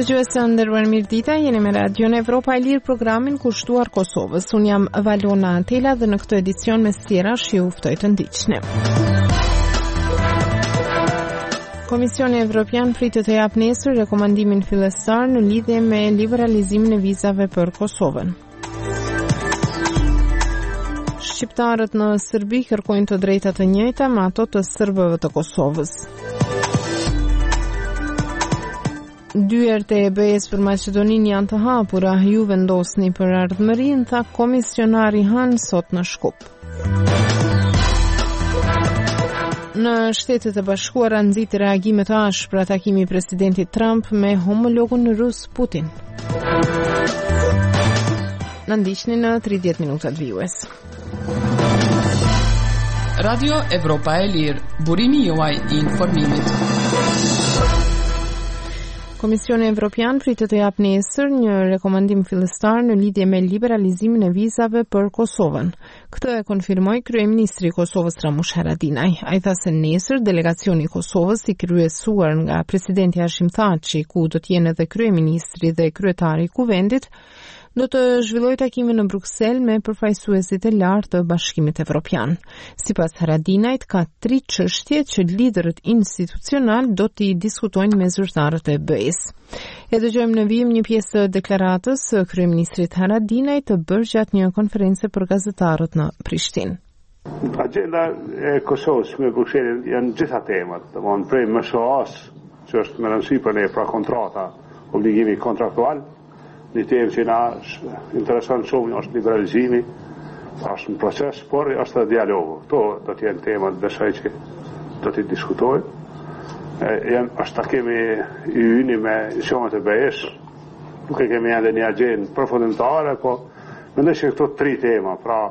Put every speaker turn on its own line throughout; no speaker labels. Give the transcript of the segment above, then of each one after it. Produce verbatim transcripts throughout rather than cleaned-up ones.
Dëgjues të nderuar, mirëdita, jeni me Radion Evropa e Lirë, programin kushtuar Kosovës. Unë jam Valona Antela dhe në këtë edicion me sjerash ju ftoj të ndiqni. Komisioni Evropian pritet të japë nesër rekomandimin fillestar në lidhje me liberalizimin e vizave për Kosovën. Shqiptarët në Serbi kërkojnë të drejta të njëjta me ato të serbëve të Kosovës. Dyert e E B S për Maqedoninë janë të hapura, ju vendosni për ardhmërinë, tha komisionari Han sot në Shkup. Në Shtetet e Bashkuara nxit reagime të ashpra takimi i presidentit Trump me homologun rus Putin. Na ndiqni në tridhjetë minutat vijues.
Radio Evropa e Lirë, burimi juaj i informimit.
Komisioni Evropian pritet të japë nesër një rekomandim fillestar në lidhje me liberalizimin e vizave për Kosovën. Këtë e konfirmoi kryeministri i Kosovës Ramush Haradinaj. Ai tha se nesër delegacioni i Kosovës, i kryesuar nga presidenti Hashim Thaçi, ku do të jenë edhe kryeministri dhe kryetari i kuvendit, do të zhvilloj takime në Bruksel me përfaqësuesit e lartë të Bashkimit Evropian. Sipas Haradinajt, ka tri çështje që liderët institucional do t'i diskutojnë me zyrtarët e E B S. E dëgjojmë në vijim një pjesë të deklaratës së kryeministrit Haradinaj të bërë gjatë një konference për gazetarët në Prishtinë.
Agenda e Kosovës me Brukselin janë gjitha temat, domthonë prej M S A-s, që është më rëndësi për ne, pra kontrata, obligimi kontraktual. Një temë që na intereson shumë është liberalizimi, është në proces, por është dhe dialogu. Këto do të jenë temat besoj që do të diskutojnë. Është takimi i yni me institucionet e B S, nuk e kemi edhe një agjendë përfundimtare, po mendoj se këto tri tema, pra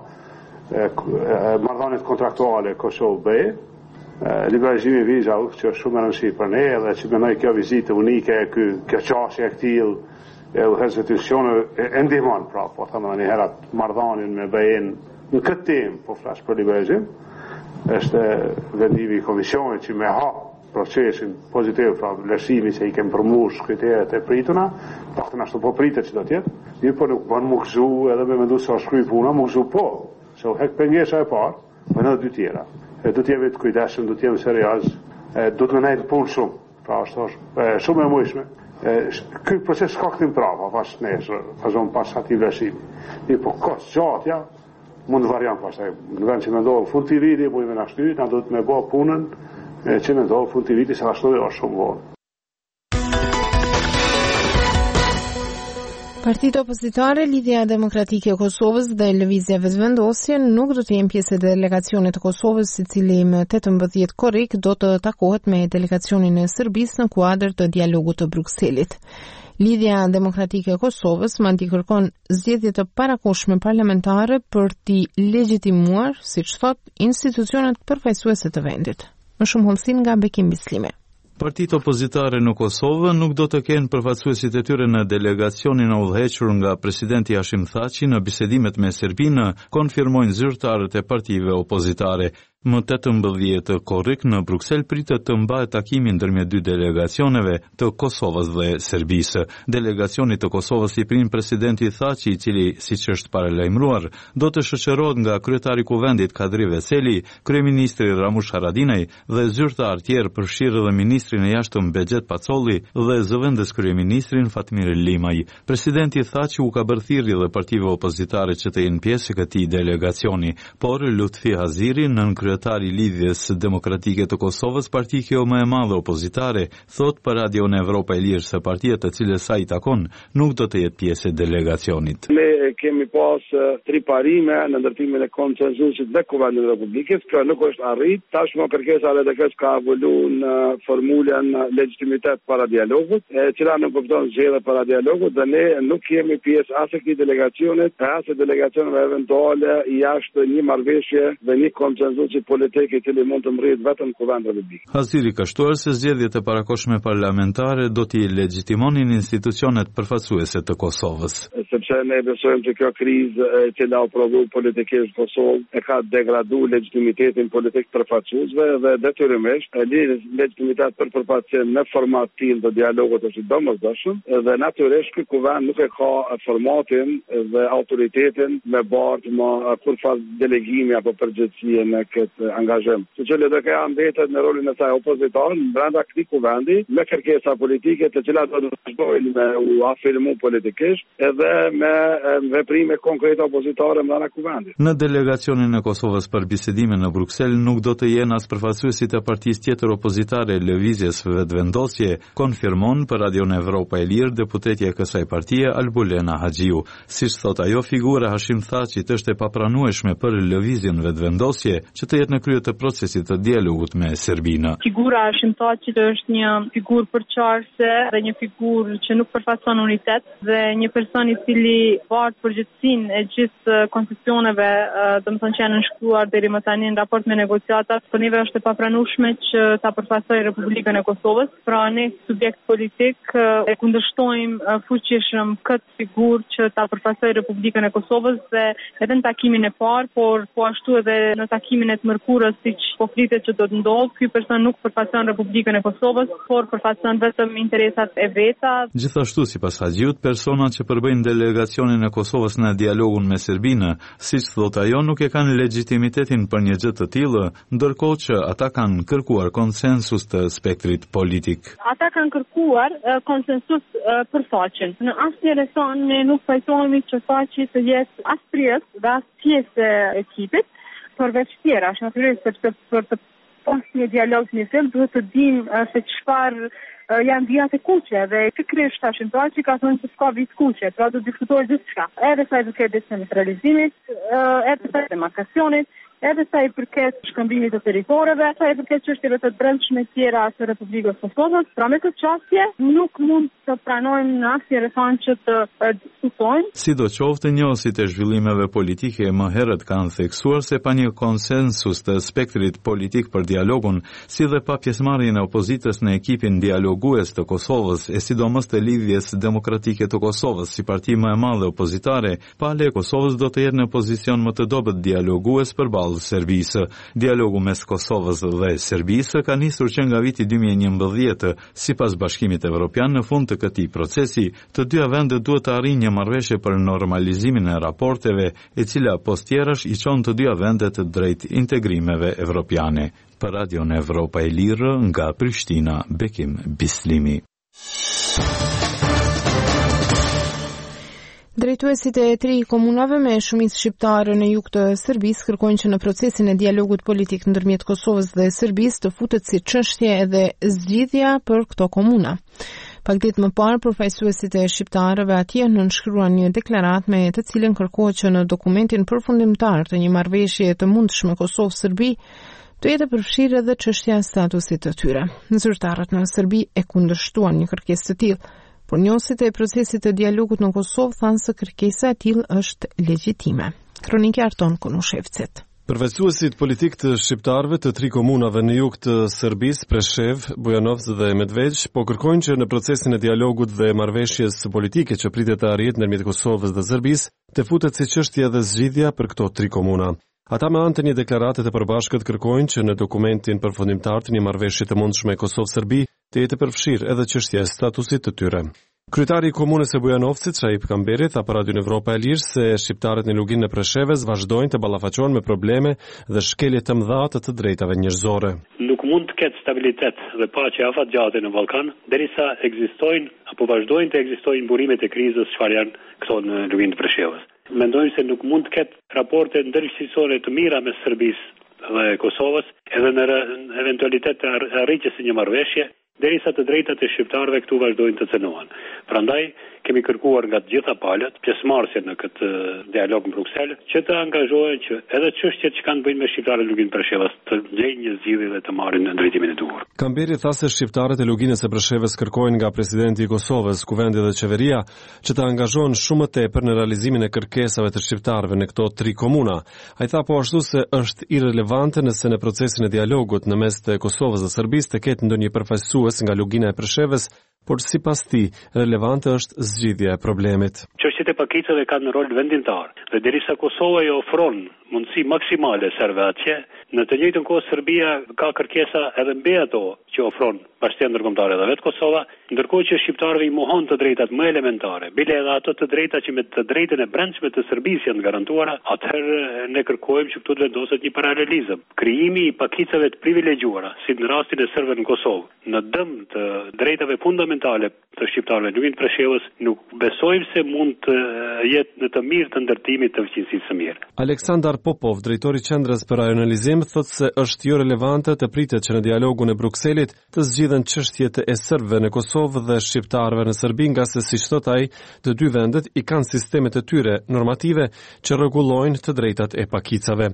marrëdhëniet kontraktuale Kosovë-B, liberalizimi i vizave, që është shumë e rëndësishme për ne, dhe që mendoj kjo vizitë unike, kjo çështje e këtij e u institucione e ndihmon, pra, po thëmë një herat marrëdhënien me B E-n në këtë temë, po flas për liberalizim, është vendimi i komisionit që me ha procesin pozitiv, pra vlerësimi se i kemë përmbush kriteret e prituna, paktën ashtu po pritet që do tjetë, mirë po nuk bën më gëzu edhe me mendu se është shkruaj puna, më gëzu po, se u hek pengesa e parë, për në dy tjera. E do t'jemi të kujdesshëm, do t'jemi serioz, do të mënejt punë shumë, pra është shumë e mujshme. Ky proces ka këtim prava, pas nesër, fazon pas ati vlerësimi. Mirë po kos gjatja, mund të variant pastaj. Në vend që me ndohë fund të viti, mujme në ashtu, na do të me bo punën që me ndohë fund të viti, se ashtu dhe është shumë vonë.
Partitë opozitare, Lidhja Demokratike e Kosovës dhe Lëvizja Vetëvendosje nuk do të jenë pjesë e delegacionit të Kosovës, i cili më tetëmbëdhjetë korrik do të takohet me delegacionin e Serbisë në kuadër të dialogut të Brukselit. Lidhja Demokratike e Kosovës mandi kërkon zgjedhje të parakohshme parlamentare për t'i legjitimuar, siç thot, institucionet përfaqësuese të vendit. Më shumë hollësin nga Bekim Bislimi.
Partitë opozitare në Kosovë nuk do të kenë përfaqësuesit e tyre në delegacionin e udhëhequr nga presidenti Hashim Thaçi në bisedimet me Serbinë, konfirmojnë zyrtarët e partive opozitare. Më tetëmbëdhjetë korrik në Bruksel pritet të mbahet takimi ndërmjet dy delegacioneve të Kosovës dhe Serbisë. Delegacioni të Kosovës i prin presidenti Thaçi, i cili, siç është paralajmëruar, do të shoqërohet nga kryetari i kuvendit Kadri Veseli, kryeministri Ramush Haradinaj dhe zyrtar tjerë, përfshirë edhe ministrin e jashtëm Bexhet Pacolli dhe zëvendës kryeministrin Fatmir Limaj. Presidenti Thaçi u ka bërë thirrje dhe partive opozitare që të jenë pjesë e këtij delegacioni, por Lutfi Haziri, nën kryetari i Lidhjes Demokratike të Kosovës, parti kjo më e madhe opozitare, thot për Radio në Evropa e Lirë se partia të cilës sa i takon nuk do të jetë pjesë e delegacionit.
Ne kemi pas tri parime në ndërtimin e konsenzusit dhe Kuvendit të Republikës, kjo nuk është arrit, tashmë kërkesa e D K-s ka avulu në formulën legjitimitet para dialogut, e cila nuk kupton zgjedhje para dialogut, dhe ne nuk kemi pjesë as e këtij delegacionit, as e delegacioneve eventuale jashtë një marrëveshje dhe një konsenzusi konsensusi politik i cili mund të mrrihet vetëm kuvend republik.
Haziri ka shtuar se zgjedhjet e parakohshme parlamentare do t'i legjitimonin institucionet përfaqësuese të Kosovës.
Sepse ne besojmë se kjo krizë e cila u prodhu politikisht Kosovë e ka degradu legitimitetin politik të përfaqësuesve dhe detyrimisht e lidh legitimitet për përfaqësim në format tillë të dialogut është i domosdoshëm dhe natyrisht ky kuvend nuk e ka formatin dhe autoritetin me bardh më kur faz delegimi apo përgjegjësie në këtë angazhim. Secili do ka mbetet në rolin e saj opozitor brenda këtij kuvendi me kërkesa politike të cilat do të vazhdojnë me u afirmu politikisht edhe me veprime konkrete opozitare brenda kuvendit.
Në delegacionin e Kosovës për bisedime në Bruksel nuk do të jenë as përfaqësuesit e partisë tjetër opozitare Lëvizjes Vetëvendosje, konfirmon për Radion Evropa e Lirë deputetja e kësaj partie Albulena Haxhiu. Siç thot ajo, figura Hashim Thaçit është e papranueshme për Lëvizjen Vetëvendosje që të jetë në krye të procesit të dialogut me Serbinë.
Figura Hashim Thaçit është një figurë përçarëse dhe një figurë që nuk përfaqëson unitet dhe një person i cili bart përgjegjësinë e gjithë koncesioneve, domethënë që janë nënshkruar deri më tani në raport me negociatat, për neve është e papranueshme që ta përfaqësojë Republikën e Kosovës. Pra ne subjekt politik e kundërshtojmë fuqishëm këtë figurë që ta përfaqësojë Republikën e Kosovës dhe edhe në takimin e parë, por po ashtu edhe në takimin e të mërkurës, siç po flitet që do të ndodhë, ky person nuk përfaqëson Republikën e Kosovës, por përfaqëson vetëm interesat e veta.
Gjithashtu, sipas Haxhiut, personat që përbëjnë delegacionin e Kosovës në dialogun me Serbinë, siç thot ajo, nuk e kanë legitimitetin për një gjë të tillë, ndërkohë që ata kanë kërkuar konsensus të spektrit politik.
Ata kanë kërkuar uh, konsensus uh, për Thaçin. Në asnjë rrethon ne nuk pajtohemi që Thaçi të jetë as pjesë dhe as pjesë e ekipit, përveç tjerash, natyrisht sepse për të pasur një dialog në film duhet të dimë uh, se çfarë uh, janë vijat e kuqe dhe pikërisht Hashim Thaçi ka thënë se s'ka vit kuqe, pra do të diskutohet gjithçka. Edhe sa i përket decentralizimit, uh, edhe sa i demarkacionit, edhe sa i përket shkëmbimit të territoreve, sa i përket çështjeve të brendshme tjera të Republikës së Kosovës. Pra me këtë çështje nuk mund të pranojmë në asnjë rrethon që të diskutojmë.
Sidoqoftë, njohësit e zhvillimeve politike më herët kanë theksuar se pa një konsensus të spektrit politik për dialogun, si dhe pa pjesëmarrjen e opozitës në ekipin dialogues të Kosovës, e sidomos të Lidhjes Demokratike të Kosovës si parti më e madhe opozitare, pale e Kosovës do të jetë në pozicion më të dobët dialogues përballë Serbisë. Dialogu mes Kosovës dhe Serbisë ka nisur që nga viti dy mijë e njëmbëdhjetë, sipas Bashkimit Evropian. Në fund të këtij procesi, të dyja vendet duhet të arrijnë një marrëveshje për normalizimin e raporteve, e cila postjerash i çon të dyja vendet drejt integrimeve evropiane. Për Radion Evropa e Lirë, nga Prishtina, Bekim Bislimi.
Drejtuesit e tri komunave me shumicë shqiptare në jug të Serbisë kërkojnë që në procesin e dialogut politik ndërmjet Kosovës dhe Serbisë të futet si çështje edhe zgjidhja për këto komuna. Pak ditë më parë, përfaqësuesit e shqiptarëve atje nënshkruan një deklaratë me të cilën kërkohet që në dokumentin përfundimtar të një marrëveshje të mundshme Kosovë-Serbi të jetë përfshirë edhe çështja e statusit të tyre. Zyrtarët në Serbi e kundërshtuan një kërkesë të tillë, por njohësit e procesit të dialogut në Kosovë thanë se kërkesa e tillë është legjitime. Kroniki Arton Konushevcit.
Përfaqësuesit politik të shqiptarëve të tri komunave në jug të Serbisë, Preshev, Bujanovc dhe Medveç, po kërkojnë që në procesin e dialogut dhe marrëveshjes politike që pritet të arrihet ndërmjet Kosovës dhe Serbisë, të futet si çështje dhe zgjidhja për këto tri komuna. Ata me anë të një deklarate të përbashkët kërkojnë që në dokumentin përfundimtar të një marrëveshje të mundshme Kosovë-Serbi të jetë përfshirë edhe çështja e statusit të tyre. Kryetari i komunës së Bujanovcit, Shaip Kamberi, tha për Radion Evropa e Lirë se shqiptarët në luginë e Preshevës vazhdojnë të ballafaqohen me probleme dhe shkelje të mëdha të drejtave njerëzore.
Nuk mund të ketë stabilitet dhe paqe afatgjate në Ballkan derisa ekzistojnë apo vazhdojnë të ekzistojnë burimet e krizës çfarë janë këto në luginë e Preshevës. Mendojmë se nuk mund të ketë raporte ndërgjithësore të mira mes Serbisë dhe Kosovës, edhe në eventualitet të arritjes së një marrëveshje, derisa të drejtat e shqiptarëve këtu vazhdojnë të cënohen. Prandaj kemi kërkuar nga të gjitha palët pjesëmarrësjen në këtë dialog në Bruksel që të angazhohen që edhe çështjet që kanë bëjnë me shqiptarët e Luginës Preshevës të gjejnë një zgjidhje dhe të marrin në drejtimin e duhur.
Kamberi tha se shqiptarët e Luginës së Preshevës kërkojnë nga presidenti i Kosovës, kuvendi dhe qeveria që të angazhohen shumë më tepër në realizimin e kërkesave të shqiptarëve në këto tri komuna. Ai tha po ashtu se është irelevante nëse në procesin e dialogut në mes të Kosovës dhe Serbisë të ketë ndonjë përfaqësues nga Lugina e Preshevës, por sipas tij relevante është zgjidhja e problemit.
Çështjet e pakicave kanë rol vendimtar dhe derisa Kosova i ofron mundësi maksimale serbëve atje, në të njëjtën kohë Serbia ka kërkesa edhe mbi ato që ofron Bashkia Ndërkombëtare dhe vetë Kosova, ndërkohë që shqiptarëve i mohon të drejtat më elementare, bile edhe ato të drejta që me të drejtën e brendshme të Serbisë janë garantuara, atëherë ne kërkojmë që këtu të vendoset një paralelizëm. Krijimi i pakicave të privilegjuara, si në rastin e serbëve në Kosovë, në dëm të drejtave fundamentale të shqiptarëve në Luginën e Preshevës, nuk besojmë se mund të jetë në të mirë të ndërtimit të fuqisë së mirë.
Aleksandar Popov, drejtori i Qendrës për Rajonalizim, thotë se është jo relevante të pritet që në dialogun e Brukselit të zgjidhen çështjet e serbëve në Kosovë dhe shqiptarëve në Serbi, nga se siç thot ai, të dy vendet i kanë sistemet e tyre normative që rregullojnë të drejtat e pakicave.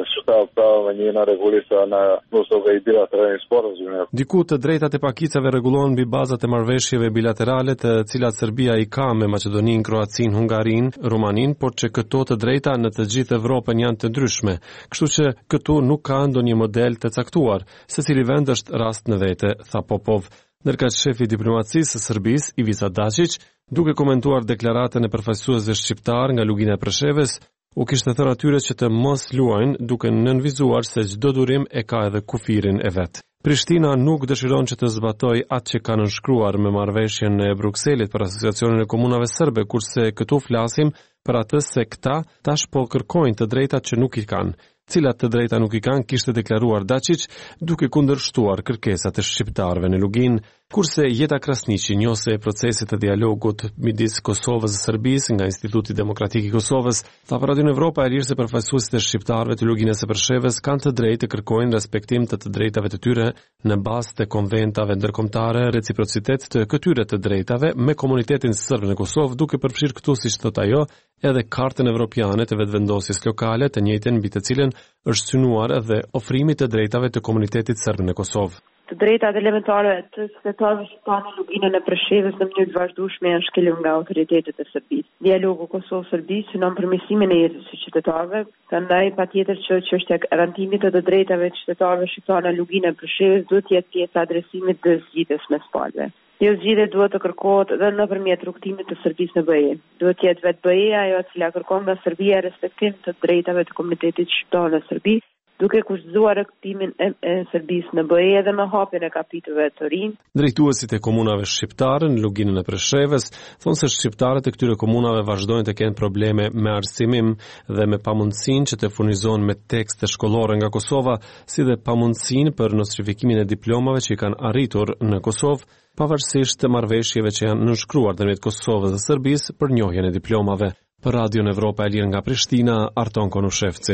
Diku të drejtat e pakicave rregullohen mbi bazat e marrëveshjeve bilaterale të cilat Serbia i ka me Maqedoninë, Kroacinë, Hungarinë, Rumaninë, por që këto të drejta në të gjithë Evropën janë të ndryshme, kështu që këtu nuk ka ndonjë model të caktuar, secili vend është rast në vete, tha Popov. Ndërka shefi i diplomacisë së Serbisë, Ivica Dačić, duke komentuar deklaratën e përfaqësuesve shqiptar nga Lugina e Preshevës, u kishte thënë atyre që të mos luajnë, duke nënvizuar se çdo durim e ka edhe kufirin e vet. Prishtina nuk dëshiron që të zbatoj atë që ka nënshkruar me marrëveshjen e Brukselit për Asociacionin e Komunave Serbe, kurse këtu flasim për atë se këta tash po kërkojnë të drejtat që nuk i kanë. Cilat të drejta nuk i kanë, kishte deklaruar Dačić, duke kundërshtuar kërkesat e shqiptarëve në Luginë, kurse Jeta Krasniqi, njose e procesit të dialogut midis Kosovës dhe Serbisë nga Instituti Demokratik i Kosovës, tha për Radio Evropa e Lirë se përfaqësuesit e shqiptarëve të Luginës së Preshevës kanë të drejtë të kërkojnë respektim të të drejtave të tyre në bazë të konventave ndërkombëtare, reciprocitet të këtyre të drejtave me komunitetin serb në Kosovë, duke përfshirë këtu, siç thot ajo, edhe kartën evropiane të vetëvendosjes lokale, të njëjtën mbi të cilën është synuar edhe ofrimi të drejtave të komunitetit serb në Kosovë.
Të drejtat elementare të qytetarëve shqiptar në Luginën e Preshevës në mënyrë të vazhdueshme janë shkelur nga autoritetet e Serbisë. Dialogu Kosovë-Serbi synon përmirësimin e jetës së qytetarëve, prandaj patjetër që çështja e garantimit të të drejtave të qytetarëve shqiptar në Luginën e Preshevës duhet të jetë pjesë e adresimit të zgjidhjes mes palëve. Kjo zgjidhje duhet të kërkohet edhe nëpërmjet rrugtimit të Serbisë në B E. Duhet të jetë vetë B E ajo e cila kërkon nga Serbia respektim të drejtave të komunitetit shqiptar në Serbi, duke kushtuar rrugtimin e, e Serbisë në B E dhe me hapjen e kapitujve të rinj.
Drejtuesit e komunave shqiptare në Luginën e Preshevës thonë se shqiptarët e këtyre komunave vazhdojnë të kenë probleme me arsimim dhe me pamundësinë që të furnizohen me tekste shkollore nga Kosova, si dhe pamundësinë për nostrifikimin e diplomave që i kanë arritur në Kosovë, pavarësisht të marrëveshjeve që janë nënshkruar ndërmjet Kosovës dhe Serbisë për njohjen e diplomave. Për Radio Evropa e Lirë nga Prishtina, Arton Konushevci.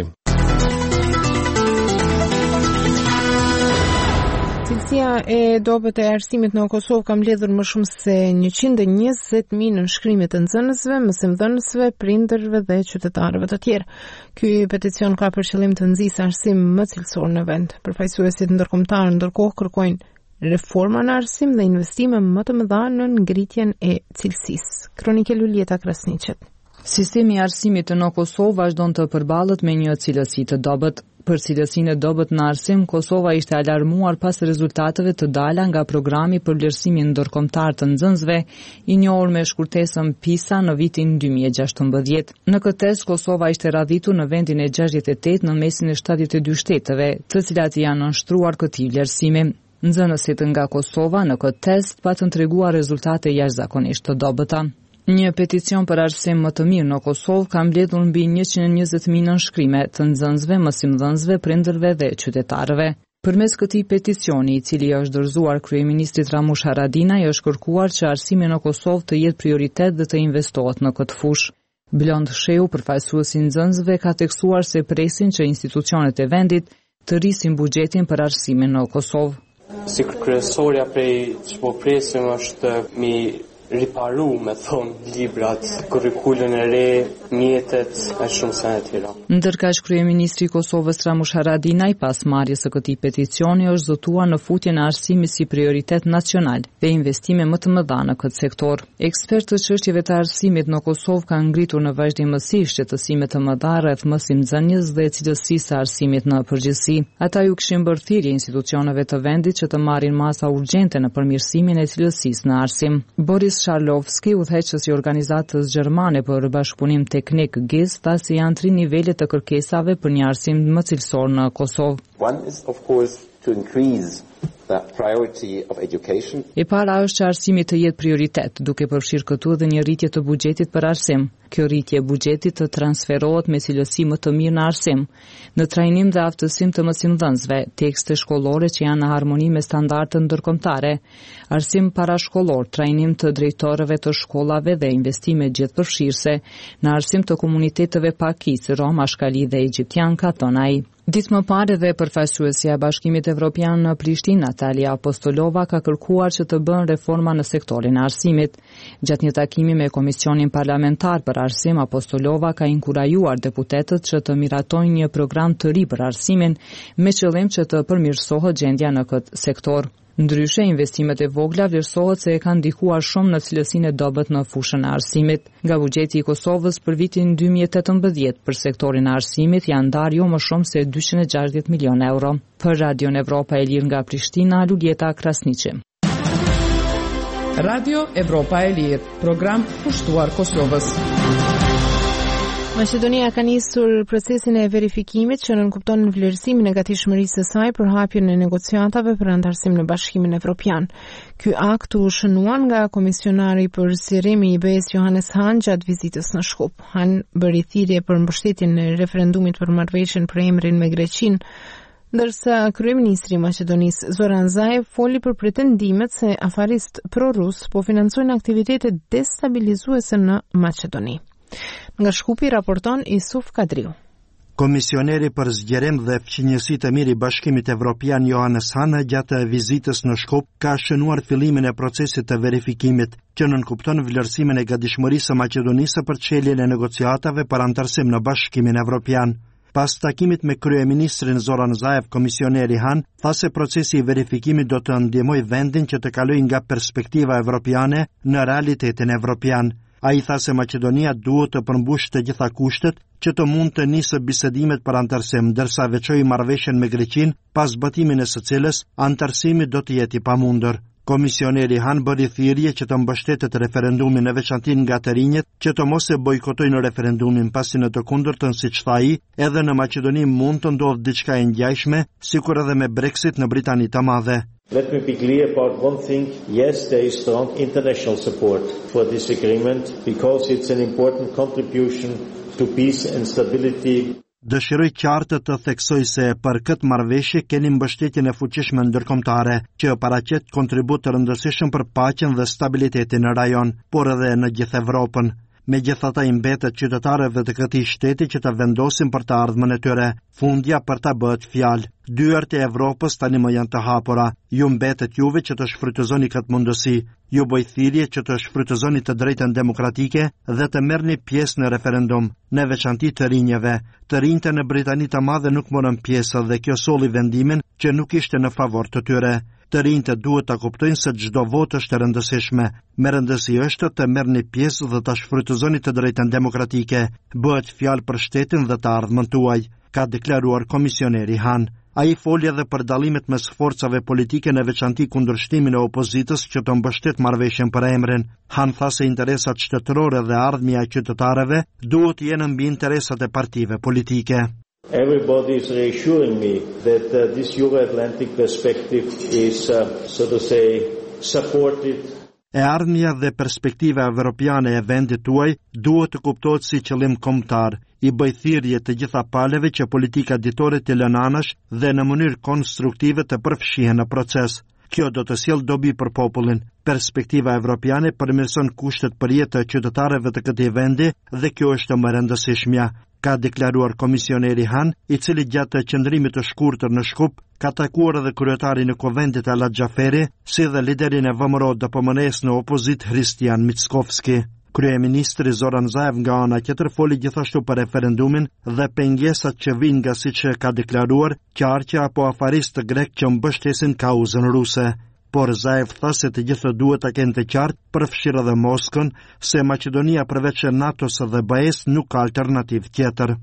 Cilësia e dobët e arsimit në Kosovë ka mbledhur më shumë se njëqind e njëzet mijë nënshkrime të nxënësve, mësimdhënësve, prindërve dhe qytetarëve të tjerë. Ky peticion ka për qëllim të nxjisë arsim më cilësor në vend. Përfaqësuesit ndërkombëtar ndërkohë kërkojnë reforma në arsim dhe investime më të mëdha në ngritjen e cilësisë. Kronike Lulieta Krasniqet.
Sistemi i arsimit në Kosovë vazhdon të përballet me një cilësi të dobët. Për cilësinë e dobët në arsim, Kosova ishte alarmuar pas rezultateve të dala nga programi për vlerësimin ndërkombëtar të nxënësve, i njohur me shkurtesën PISA në vitin dy mijë e gjashtëmbëdhjetë. Në këtë test, Kosova ishte radhitur në vendin e gjashtëdhjetë e tetë në mesin e shtatëdhjetë e dy shteteve, të cilat janë nënshtruar këtij vlerësimi. Nxënësit nga Kosova në këtë test patën treguar rezultate jashtëzakonisht të dobëta. Një peticion për arsim më të mirë në Kosovë ka mbledhur mbi njëqind e njëzet mijë nënshkrime të nxënësve, mësimdhënësve, prindërve dhe qytetarëve. Përmes këtij peticioni, i cili është dorëzuar kryeministrit Ramush Haradinaj, është kërkuar që arsimi në Kosovë të jetë prioritet dhe të investohet në këtë fushë. Blond Sheu, përfaqësuesi i nxënësve, ka tekstuar se presin që institucionet e vendit të rrisin buxhetin për arsimin në Kosovë.
Si kryesorja prej ç'po presim është mi riparu, me thonë, librat, kurrikulën e re, mjetet, e shumë sa e tjera.
Ndërkaq kryeministri i Kosovës Ramush Haradinaj pas marrjes së këtij peticioni është zotuar në futjen e arsimit si prioritet nacional dhe investime më të mëdha në këtë sektor. Ekspertët e çështjeve të arsimit në Kosovë kanë ngritur në vazhdimësi shqetësime të mëdha rreth mësimdhënies dhe cilësisë së arsimit në përgjithësi. Ata ju kishin bërë thirrje institucioneve të vendit që të marrin masa urgjente në përmirësimin e cilësisë në arsim. Boris Charlovski, udhëheqësi i organizatës gjermane për bashkëpunim teknik G I Z, tha se janë tri nivelet të kërkesave për një arsim më cilësor në Kosovë.
One is of course to increase the priority of education.
E para është që arsimi të jetë prioritet, duke përfshirë këtu edhe një rritje të buxhetit për arsim. Kjo rritje e buxhetit të transferohet me cilësi më të mirë në arsim, në trajnim dhe aftësim të mësimdhënësve, tekste shkollore që janë në harmoni me standardet ndërkombëtare, arsim parashkollor, trajnim të drejtorëve të shkollave dhe investime gjithëpërfshirëse në arsim të komuniteteve pakis, rom, ashkali dhe egjiptian, ka thënë ai. Ditë më parë dhe përfaqësuesja e Bashkimit Evropian në Prishtinë, Natalia Apostolova, ka kërkuar që të bën reforma në sektorin e arsimit. Gjatë një takimi me Komisionin Parlamentar për Arsim, Apostolova ka inkurajuar deputetët që të miratojnë një program të ri për arsimin me qëllim që të përmirësohet gjendja në këtë sektor. Ndryshe, investimet e vogla vlerësohet se e kanë ndikuar shumë në cilësinë e dobët në fushën e arsimit. Nga buxheti i Kosovës për vitin dy mijë e tetëmbëdhjetë për sektorin e arsimit janë ndarë jo më shumë se dyqind e gjashtëdhjetë milion euro. Për Radion Evropa e Lirë nga Prishtina, Luljeta Krasniqi.
Radio Evropa e Lirë, program pushtuar Kosovës.
Maqedonia ka nisur procesin e verifikimit që nënkupton vlerësimin e gatishmërisë së saj për hapjen e negociatave për antarësim në Bashkimin Evropian. Ky akt u shënuan nga komisionari për sirrimi i B E-s Johannes Hahn gjatë vizitës në Shkup. Hahn bëri thirrje për mbështetjen e referendumit për marrëveshjen për emrin me Greqinë, ndërsa kryeministri i Maqedonisë Zoran Zaev foli për pretendimet se afarist pro-rus po financojnë aktivitete destabilizuese në Maqedoni. Nga Shkupi raporton Isuf Kadriu.
Komisioneri për zgjerim dhe fqinjësi të mirë i Bashkimit Evropian Johannes Hahn gjatë vizitës në Shkup ka shënuar fillimin e procesit të verifikimit që nënkupton vlerësimin e gatishmërisë së Maqedonisë për çeljen e negociatave për antarësim në Bashkimin Evropian. Pas takimit me kryeministrin Zoran Zaev, komisioneri Hahn tha se procesi i verifikimit do të ndihmojë vendin që të kalojë nga perspektiva evropiane në realitetin evropian. Ai tha se Maqedonia duhet të përmbushë të gjitha kushtet që të mund të nisë bisedimet për antarësim, ndërsa veçoi marrëveshjen me Greqinë, pas batimin e së cilës antarësimi do të jetë i pamundur. Komisioneri Hahn bëri thirrje që të mbështetet referendumin në veçantë nga të rinjët që të mos e bojkotojnë referendumin, pasi në të kundërtën, siç tha ai, edhe në Maqedoni mund të ndodhë diçka e ngjashme, sikur edhe me Brexit në Britani të Madhe.
Let me be clear about one thing. Yes, there is strong international support for this agreement because it's an important contribution to peace and stability.
Dëshiroj qartë të theksoj se për këtë marrëveshje keni mbështetjen e fuqishme ndërkombëtare që paraqet kontribut të rëndësishëm për paqen dhe stabilitetin në rajon, por edhe në gjithë Evropën. Megjithatë, i mbetet qytetarëve të këtij shteti që të vendosin për të ardhmen e tyre. Fundja për ta bëhet fjalë. Dyert e Evropës tani më janë të hapura. Ju mbetet juve që të shfrytëzoni këtë mundësi. Ju bëj thirrje që të shfrytëzoni të drejtën demokratike dhe të merrni pjesë në referendum, në veçanti të rinjeve. Të rinjtë në Britani të Madhe nuk morën pjesë dhe kjo solli vendimin që nuk ishte në favor të tyre. Të rinjtë duhet të kuptojnë se çdo votë është e rëndësishme. Me rëndësi është të merrni pjesë dhe të shfrytëzoni të drejtën demokratike. Bëhet fjalë për shtetin dhe të ardhmen tuaj, ka deklaruar komisioneri Hahn. Ai foli edhe për dallimet mes forcave politike në veçanti kundërshtimin e opozitës që të mbështet marrëveshjen për emrin. Hahn tha se interesat shtetërore dhe ardhmja e qytetarëve duhet të jenë mbi interesat e partive politike.
Everybody is reassuring me that uh, this Euro-Atlantic perspective is, uh, so to say, supported.
E ardhmja dhe perspektiva evropiane e vendit tuaj duhet të kuptohet si qëllim kombëtar. I bëj thirrje të gjitha palëve që politika ditore të lënë anash dhe në mënyrë konstruktive të përfshihen në proces. Kjo do të sjellë dobi për popullin. Perspektiva evropiane përmirëson kushtet për jetë të qytetarëve të këtij vendi dhe kjo është më e rëndësishmja. ka deklaruar komisioneri Han, i cili gjatë qëndrimit të shkurtër në Shkup ka takuar edhe kryetarin e Kuvendit Ala Xhaferi, si dhe liderin e V M R O D P M N-s në opozit Hristian Mickovski. Kryeministri Zoran Zaev nga ana tjetër foli gjithashtu për referendumin dhe pengesat që vijnë nga siç ka deklaruar qarqja apo afaristë grek që mbështesin kauzën ruse. Por Zaev tha se të gjithë duhet të kenë të qartë, përfshirë edhe Moskën, se Maqedonia përveç NATO-s dhe B E-s nuk ka alternativë tjetër.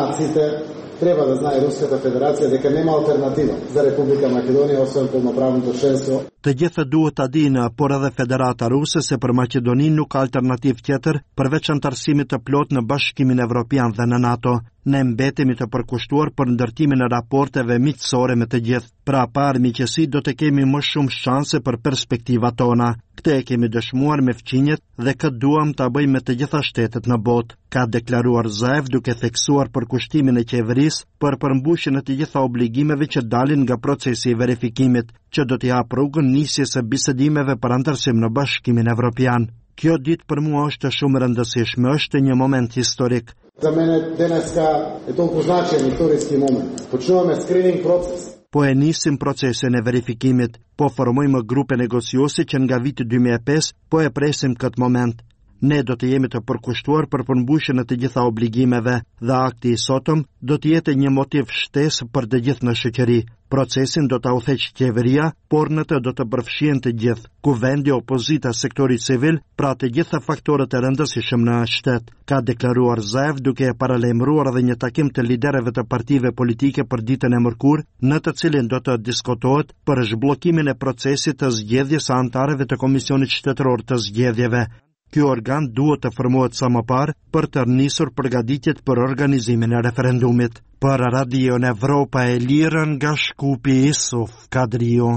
Treba da zna i Ruskата Federacija дека nema alternativa za Republika Makedonija osim punopravno članstvo.
Të gjithë duhet ta dinë, por edhe Federata Ruse se për Maqedoninë nuk ka alternativë tjetër përveç antarësimit të plot në Bashkimin Evropian dhe në NATO. Ne mbetemi të përkushtuar për ndërtimin e raporteve miqësore me të gjithë. Pra parë miqësi do të kemi më shumë shanse për perspektivat tona. Këtë e kemi dëshmuar me fqinjet dhe këtë duam ta bëjmë me të gjitha shtetet në botë, ka deklaruar Zaev duke theksuar përkushtimin e qeverisë për përmbushjen e të gjitha obligimeve që dalin nga procesi i verifikimit, që do t'i hap rrugën nisjes së bisedimeve për antarësim në Bashkimin Evropian. Kjo ditë për mua është shumë e rëndësishme, është një moment historik.
За мене денеска е толку значаен историски момент. Почнуваме скрининг процес.
Po e nisim procesin e verifikimit, po formojmë grupe negociuese që nga viti dy mijë e pesë po e presim këtë moment. Ne do të jemi të përkushtuar për përmbushjen e të gjitha obligimeve dhe akti i sotëm do të jetë një motiv shtesë për të gjithë në shoqëri. Procesin do ta udhëheqë qeveria, por në të do të përfshihen të gjithë, kuvendi, opozita, sektori civil, pra të gjitha faktorët e rëndësishëm në shtet, ka deklaruar Zaev duke e paralajmëruar edhe një takim të liderëve të partive politike për ditën e mërkurë, në të cilin do të diskutohet për zhbllokimin e procesit të zgjedhjes së anëtarëve të Komisionit Shtetëror të Zgjedhjeve. Ky organ duhet të formohet sa më parë për të nisur përgatitjet për organizimin e referendumit. Për Radion Evropa e Lirë nga Shkupi, Isuf Kadriu.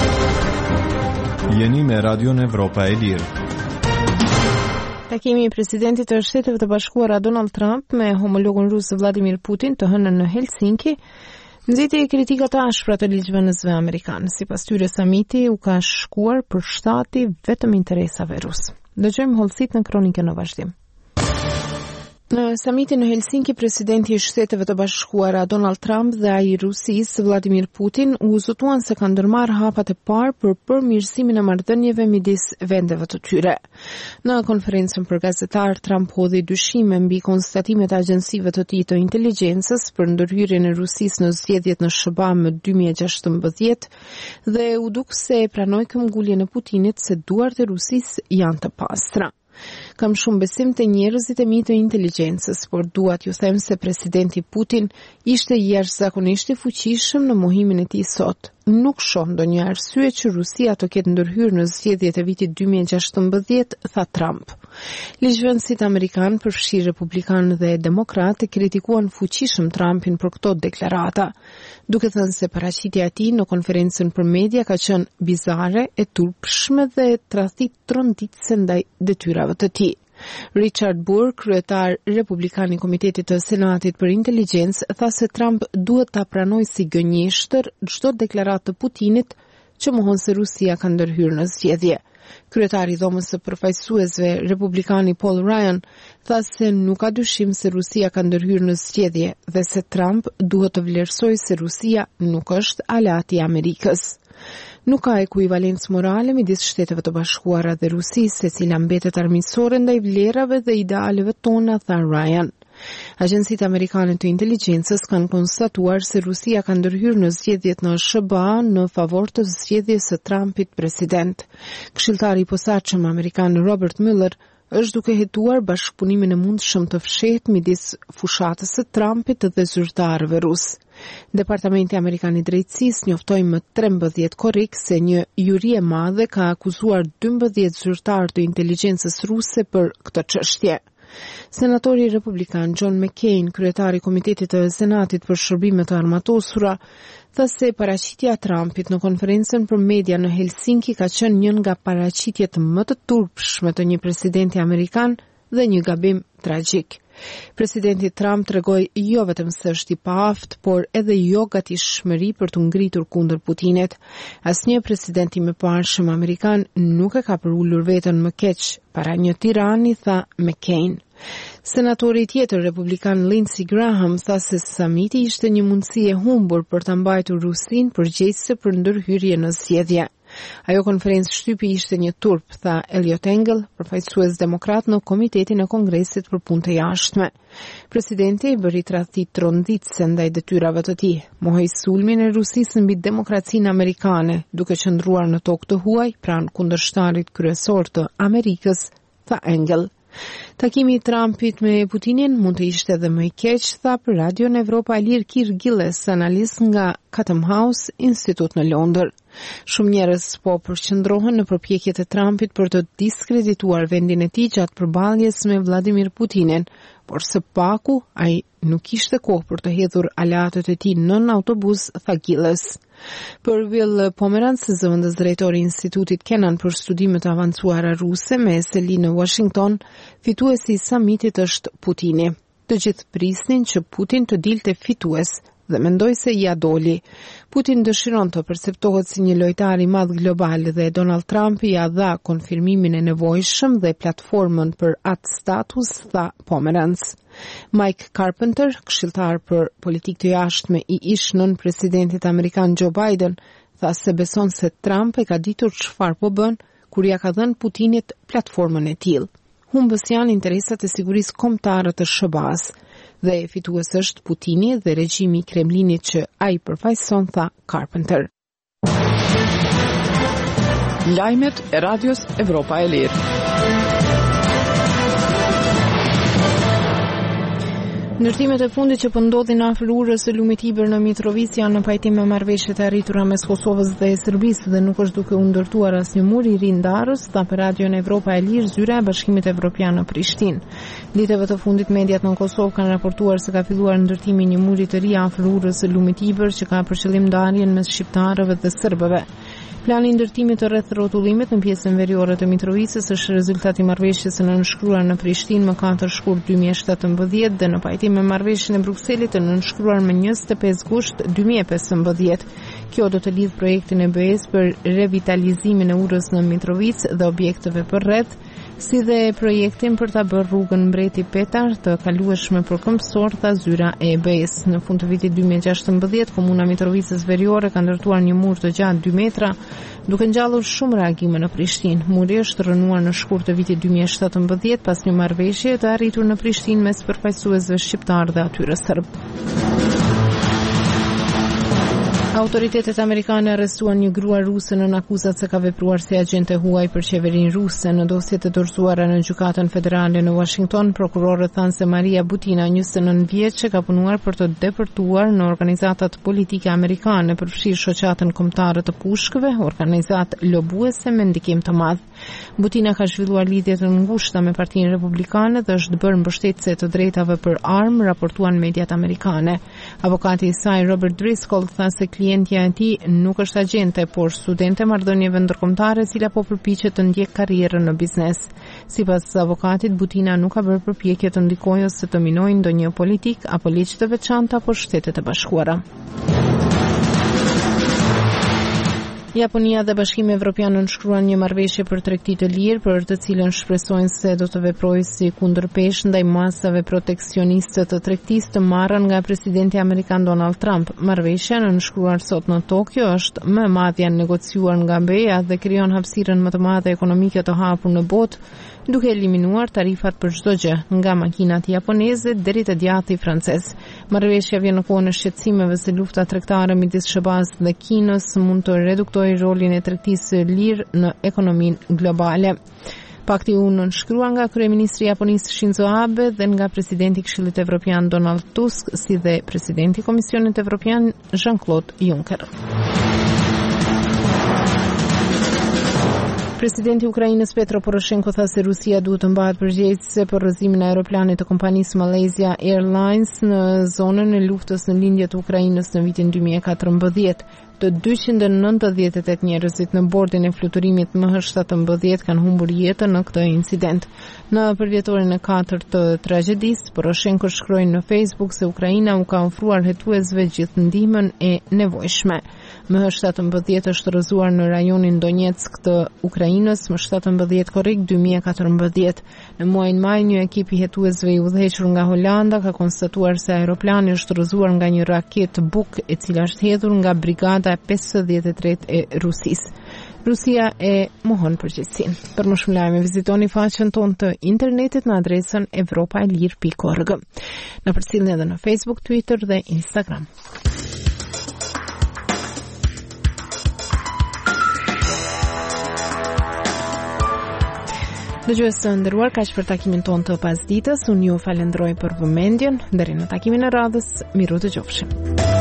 Jeni me Radion Evropa e Lirë.
Takimi i presidentit të Shtetit të Bashkuara Donald Trump me homologun rus Vladimir Putin të hënën në Helsinki nxiti kritika të ashpra të ligjvënësve amerikanë. Sipas tyre samiti u ka shkuar për shtati vetëm interesave rus. Dëgjojmë hollësit në kronikën në vazhdim. Në samitin në Helsinki, presidenti i Shteteve të Bashkuara Donald Trump dhe ai i Rusisë Vladimir Putin u zotuan se kanë ndërmarrë hapat e parë për përmirësimin e marrëdhënieve midis vendeve të tyre. Në konferencën për gazetar, Trump hodhi dyshime mbi konstatimet e agjencive të tij të inteligjencës për ndërhyrjen e Rusisë në zgjedhjet në S B A më dy mijë e gjashtëmbëdhjetë dhe u duk se e pranoi këmbguljen e Putinit se duart e Rusisë janë të pastra. Kam shumë besim të njerëzit e mi të inteligjencës, por duat ju them se presidenti Putin ishte jashtëzakonisht i fuqishëm në mohimin e tij sot. Nuk shoh ndonjë arsye që Rusia të ketë ndërhyrë në zgjedhjet e vitit dy mijë e gjashtëmbëdhjetë, tha Trump. Ligjvënësit amerikan, përfshirë republikanë dhe demokratë, kritikuan fuqishëm Trumpin për këto deklarata, duke thënë se paraqitja e tij në konferencën për media ka qenë bizare, e turpshme dhe tradhit tronditse ndaj detyrave të tij. Richard Burr, kryetar republikan i Komitetit të Senatit për Inteligjencë, tha se Trump duhet ta pranojë si gënjeshtër çdo deklaratë të Putinit që mohon se Rusia ka ndërhyrë në zgjedhje. Kryetari i Dhomës së Përfaqësuesve republikani Paul Ryan tha se nuk ka dyshim se Rusia ka ndërhyrë në zgjedhje dhe se Trump duhet të vlerësojë se Rusia nuk është aleati i Amerikës. Nuk ka ekuivalencë morale midis Shteteve të Bashkuara dhe Rusisë, e cila mbetet armiqësore ndaj vlerave dhe idealeve tona, tha Ryan. Agjencitë amerikane të inteligjencës kanë konstatuar se Rusia ka ndërhyrë në zgjedhjet në S B A në favor të zgjedhjes së Trumpit president. Këshilltari i posaçëm amerikan Robert Mueller është duke hetuar bashkëpunimin e mundshëm të fshehtë midis fushatës së Trumpit dhe zyrtarëve rus. Departamenti Amerikan i Drejtësisë njoftoi më trembëdhjetë korrik se një juri e madhe ka akuzuar dymbëdhjetë zyrtarë të inteligjencës ruse për këtë çështje. Senatori republikan John McCain, kryetari i Komitetit të Senatit për shërbime të armatosura, tha se paraqitja e Trumpit në konferencën për media në Helsinki ka qenë një nga paraqitjet më të turpshme të një presidenti amerikan dhe një gabim tragjik. Presidenti Trump tregoi jo vetëm se është i paaft, por edhe jo gatishmëri për të ngritur kundër Putinit. Asnjë president i mëparshëm amerikan nuk e ka përulur veten më keq para një tirani, tha McCain. Senatori tjetër republikan Lindsey Graham tha se samiti ishte një mundësi e humbur për ta mbajtur Rusinë përgjegjëse për ndërhyrje në zgjedhje. Ajo konferencë shtypi ishte një turp, tha Eliot Engel, përfaqësues demokrat në Komitetin e Kongresit për Punë të Jashtme. Presidenti i bëri tradhti tronditëse ndaj detyrave të tij, mohoi sulmin e Rusisë mbi demokracinë amerikane, duke qëndruar në tokë të huaj pranë kundërshtarit kryesor të Amerikës, tha Engel. Takimi i Trumpit me Putinin mund të ishte edhe më i keq, tha për Radion Evropa e Lirë Kir Gilles, analist nga Chatham House Institute në Londër. Shumë njerëz po përqendrohen në përpjekjet e Trumpit për të diskredituar vendin e tij gjatë përballjes me Vladimir Putinin, por së paku ai nuk kishte kohë për të hedhur alatët e tij nën autobus, tha Gilles. Për Will Pomerantz, zëvendës drejtori i Institutit Kennan për studime të avancuara ruse me seli në Washington, fituesi i samitit është Putini. Të gjithë prisnin që Putin të dilte fitues dhe mendoj se ja doli. Putin dëshiron të perceptohet si një lojtar i madh global dhe Donald Trump ja dha konfirmimin e nevojshëm dhe platformën për atë status, tha Pomerantz. Mike Carpenter, këshilltar për politikë të jashtme i ish nën presidentit amerikan Joe Biden, tha se beson se Trump e ka ditur çfarë po bën kur ja ka dhënë Putinit platformën e tillë. Humbës janë interesat e sigurisë kombëtare të S B A-s dhe fitues është Putini dhe regjimi i Kremlinit që ai përfaqëson, tha Carpenter.
Lajmet e Radios Evropa e Lirë.
Ndërtimet e fundit që po ndodhin afër urës së lumit Tiber në Mitrovica janë në pajtim me marrëveshjet e arritura mes Kosovës dhe Serbisë dhe nuk është duke u ndërtuar asnjë mur i ri ndarës, tha për Radion Evropa e Lirë zyra e Bashkimit Evropian në Prishtinë. Ditëve të fundit mediat në Kosovë kanë raportuar se ka filluar ndërtimi i një muri të ri afër urës së lumit Tiber që ka për qëllim ndarjen mes shqiptarëve dhe serbëve. Plani i ndërtimit të rreth rrotullimit në pjesën veriore të Mitrovicës është rezultati i marrëveshjes së nënshkruar në Prishtinë më katër shkurt dy mijë e shtatëmbëdhjetë dhe në pajtim me marrëveshjen e Brukselit të nënshkruar më njëzet e pesë gusht dy mijë e pesëmbëdhjetë. Kjo do të lidh projektin e B E-s për revitalizimin e urës në Mitrovicë dhe objekteve përreth, si dhe projektin për ta bërë rrugën Mbreti Petar të kalueshme për këmbësor, tha zyra e B E-s. Në fund të vitit dy mijë e gjashtëmbëdhjetë, komuna e Mitrovicës veriore ka ndërtuar një mur të gjatë dy metra, duke ngjallur shumë reagime në Prishtinë. Muri është rënuar në shkurt të vitit dy mijë e shtatëmbëdhjetë pas një marrëveshje të arritur në Prishtinë mes përfaqësuesve shqiptar dhe atyre serb. Autoritetet amerikane arrestuan një grua ruse në akuzat se ka vepruar si agente huaj për qeverinë ruse. Në dosjet e dorëzuara në gjykatën federale në Washington, prokurorët thanë se Maria Butina, njëzet e nëntë vjeçe, ka punuar për të deportuar në organizatat politike amerikane, përfshirë shoqatën kombëtare të pushkëve, organizatë lobuese me ndikim të madh. Butina ka zhvilluar lidhje të ngushta me Partinë Republikane dhe është bërë mbështetëse të drejtave për armë, raportuan mediat amerikane. Avokati i saj Robert Driscoll tha se klientja e tij nuk është agjente, por studente marrëdhënieve ndërkombëtare, e cila po përpiqet të ndjek karrierën në biznes. Sipas avokatit, Butina nuk ka bërë përpjekje të ndikojë ose të minojë ndonjë politik apo ligj të veçantë apo Shtetet e Bashkuara. Japonia dhe Bashkimi Evropian nënshkruan një marrëveshje për tregti të lirë, për të cilën shpresojnë se do të veprojë si kundërpeshë ndaj masave proteksioniste të tregtisë të marrën nga presidenti amerikan Donald Trump. Marrëveshja nënshkruar sot në Tokyo është më e madhja negociuar nga B E A dhe krijon hapësirën më të madhe ekonomike të hapur në botë, duke eliminuar tarifat për çdo gjë, nga makinat japoneze deri te djati francez. Marrëveshja vjen në kohën e shqetësimeve se lufta tregtare midis S B A-s dhe Kinës mund të reduktojë rolin e tregtisë së lirë në ekonominë globale. Pakti u nënshkrua nga kryeministri japonez Shinzo Abe dhe nga presidenti i Këshillit Evropian Donald Tusk, si dhe presidenti i Komisionit Evropian Jean-Claude Juncker. Presidenti i Ukrainës Petro Poroshenko tha se Rusia duhet të mbahet përgjegjëse për rrëzimin e aeroplanit të kompanisë Malaysia Airlines në zonën e luftës në lindje të Ukrainës në vitin dy mijë e katërmbëdhjetë. Të dyqind e nëntëdhjetë e tetë njerëzit në bordin e fluturimit M H shtatëmbëdhjetë kanë humbur jetën në këtë incident. Në përvjetorin e katërt të tragjedisë, Poroshenko shkroi në Facebook se Ukraina u ka ofruar hetuesve gjithë ndihmën e nevojshme. M H shtatëmbëdhjetë është rrëzuar në rajonin Donetsk të Ukrainës më shtatëmbëdhjetë korrik dy mijë e katërmbëdhjetë. Në muajin maj, një ekip i hetuesve i udhëhequr nga Holanda ka konstatuar se aeroplani është rrëzuar nga një raketë Buk, e cila është hedhur nga brigada e pesëdhjetë e tretë e Rusisë. Rusia e mohon përgjegjësinë. Për më shumë lajme vizitoni faqen tonë të internetit në adresën evropaelir pikë org. Na përcjellni edhe në Facebook, Twitter dhe Instagram. Dëgjues të nderuar, kaq për takimin tonë të pasdites. Unë ju falenderoj për vëmendjen. Deri në takimin e radhës, miru dëgjofshim.